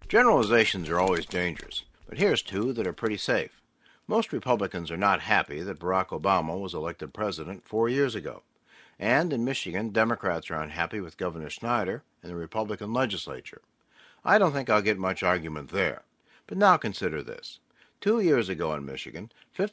Generalizations are always dangerous, but here's two that are pretty safe. Most Republicans are not happy that Barack Obama was elected president 4 years ago. And in Michigan, Democrats are unhappy with Governor Snyder and the Republican legislature. I don't think I'll get much argument there. But now consider this. 2 years ago in Michigan,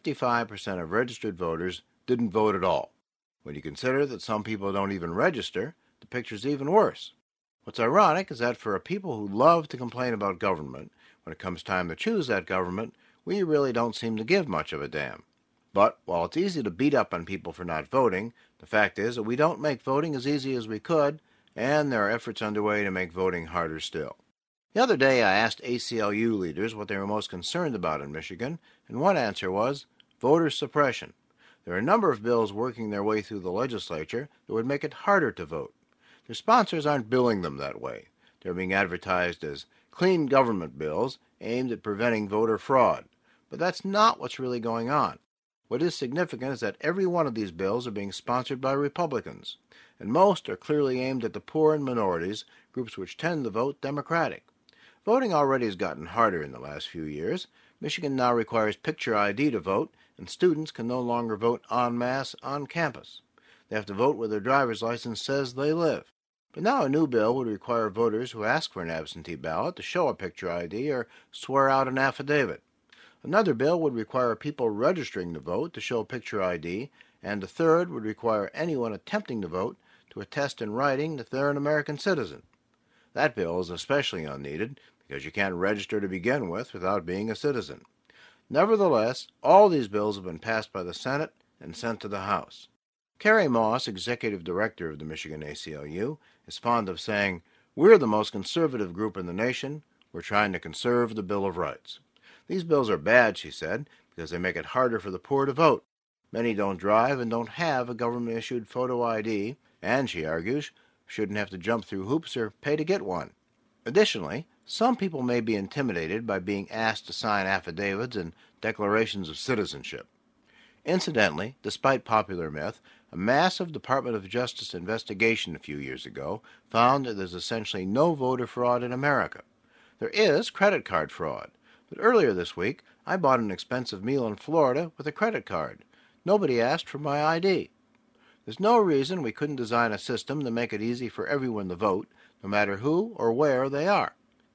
55% of registered voters didn't vote at all. When you consider that some people don't even register, the picture's even worse. What's ironic is that for a people who love to complain about government, when it comes time to choose that government, we really don't seem to give much of a damn. But while it's easy to beat up on people for not voting, the fact is that we don't make voting as easy as we could, and there are efforts underway to make voting harder still. The other day I asked ACLU leaders what they were most concerned about in Michigan, and one answer was voter suppression. There are a number of bills working their way through the legislature that would make it harder to vote. Their sponsors aren't billing them that way. They're being advertised as clean government bills aimed at preventing voter fraud. But that's not what's really going on. What is significant is that every one of these bills are being sponsored by Republicans, and most are clearly aimed at the poor and minorities, groups which tend to vote Democratic. Voting already has gotten harder in the last few years. Michigan now requires picture ID to vote, and students can no longer vote en masse on campus. They have to vote where their driver's license says they live. But now a new bill would require voters who ask for an absentee ballot to show a picture ID or swear out an affidavit. Another bill would require people registering to vote to show picture ID, and a third would require anyone attempting to vote to attest in writing that they're an American citizen. That bill is especially unneeded because you can't register to begin with without being a citizen. Nevertheless, all these bills have been passed by the Senate and sent to the House. Carrie Moss, executive director of the Michigan ACLU, is fond of saying, "We're the most conservative group in the nation. We're trying to conserve the Bill of Rights." These bills are bad, she said, because they make it harder for the poor to vote. Many don't drive and don't have a government-issued photo ID, and, she argues, shouldn't have to jump through hoops or pay to get one. Additionally, some people may be intimidated by being asked to sign affidavits and declarations of citizenship. Incidentally, despite popular myth, a massive Department of Justice investigation a few years ago found that there's essentially no voter fraud in America. There is credit card fraud, but earlier this week I bought an expensive meal in Florida with a credit card. Nobody asked for my ID. There's no reason we couldn't design a system to make it easy for everyone to vote, no matter who or where they are.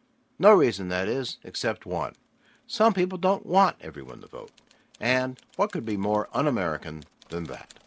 No reason, that is, except one. Some people don't want everyone to vote. And what could be more un-American than that?